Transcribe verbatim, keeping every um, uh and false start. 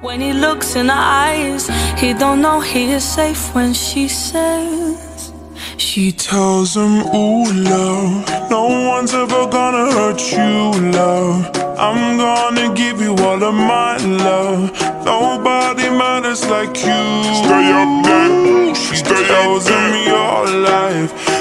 When he looks in her eyes, he don't know he is safe when she says. She tells him, ooh, love, no one's ever gonna hurt you, love. I'm gonna give you all of my love. Nobody matters like you. Stay up there, She stay tells up him there. your life